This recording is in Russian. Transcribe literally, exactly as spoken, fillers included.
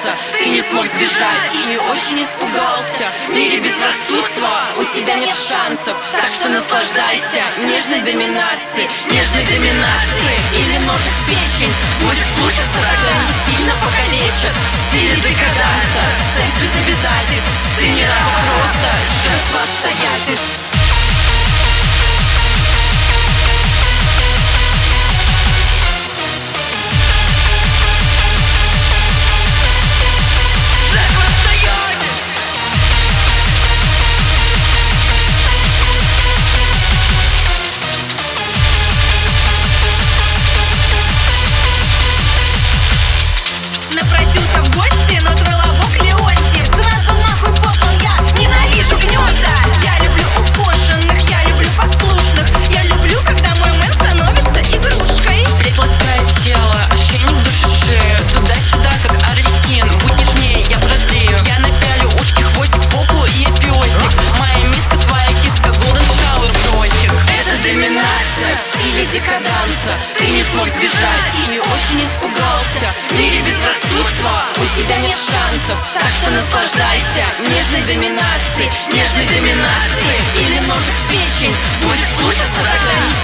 декаданса. Ты не смог сбежать и очень испугался. В мире безрассудства у тебя нет шансов, так что наслаждайся нежной доминацией, нежной доминацией. Или ножик в печень, будешь слушаться, тогда не сильно покалечат. В стиле декаданса, секс без обязательств. Ты не раб, просто жертва обстоятельств. Напросился в гости, но твой лобок Леонтий сразу нахуй послал. Я ненавижу гнезда. Я люблю ухоженных, я люблю послушных. Я люблю, когда мой мэн становится игрушкой. Плеть ласкает тело, ошейник душит шею. Туда-сюда, как арлекин, будь нежнее, я прозрею. Я напялю ушки, хвостик, попу и песик. Моя миска, твоя киска, голден шауэр бросик. Это доминация в стиле декаданса. Ты не смог сбежать и очень испугался. В мире безрассудства у тебя нет шансов, так что наслаждайся нежной доминацией, нежной доминацией. Или ножик в печень, будешь слушаться, тогда не